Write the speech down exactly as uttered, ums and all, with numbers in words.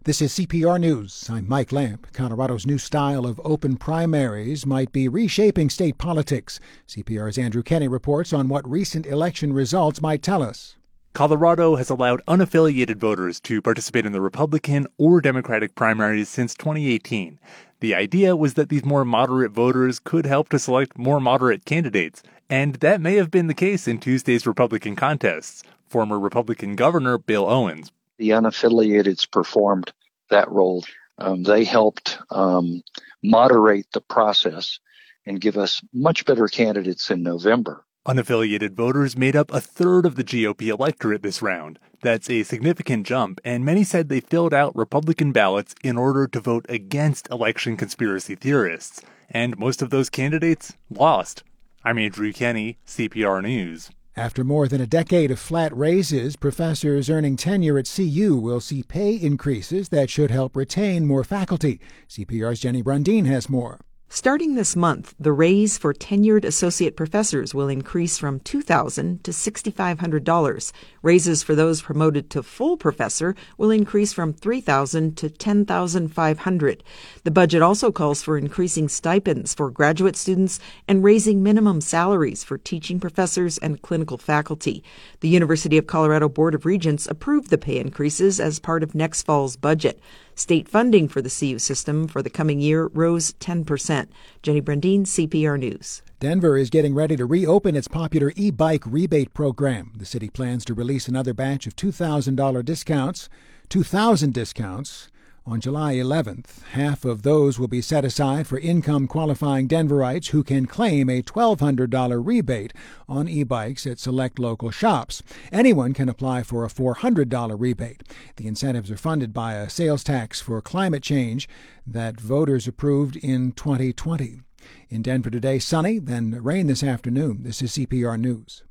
This is C P R News. I'm Mike Lamp. Colorado's new style of open primaries might be reshaping state politics. C P R's Andrew Kenney reports on what recent election results might tell us. Colorado has allowed unaffiliated voters to participate in the Republican or Democratic primaries since twenty eighteen. The idea was that these more moderate voters could help to select more moderate candidates, and that may have been the case in Tuesday's Republican contests. Former Republican Governor Bill Owens. The unaffiliateds performed that role. Um, they helped um, moderate the process and give us much better candidates in November. Unaffiliated voters made up a third of the G O P electorate this round. That's a significant jump, and many said they filled out Republican ballots in order to vote against election conspiracy theorists. And most of those candidates lost. I'm Andrew Kenney, C P R News. After more than a decade of flat raises, professors earning tenure at C U will see pay increases that should help retain more faculty. C P R's Jenny Brundin has more. Starting this month, the raise for tenured associate professors will increase from two thousand dollars to six thousand five hundred dollars. Raises for those promoted to full professor will increase from three thousand dollars to ten thousand five hundred dollars. The budget also calls for increasing stipends for graduate students and raising minimum salaries for teaching professors and clinical faculty. The University of Colorado Board of Regents approved the pay increases as part of next fall's budget. State funding for the C U system for the coming year rose ten percent. Jenny Brundin, C P R News. Denver is getting ready to reopen its popular e-bike rebate program. The city plans to release another batch of two thousand dollars discounts, two thousand discounts, on July eleventh. Half of those will be set aside for income-qualifying Denverites who can claim a twelve hundred dollars rebate on e-bikes at select local shops. Anyone can apply for a four hundred dollars rebate. The incentives are funded by a sales tax for climate change that voters approved in twenty twenty. In Denver today, sunny, then rain this afternoon. This is C P R News.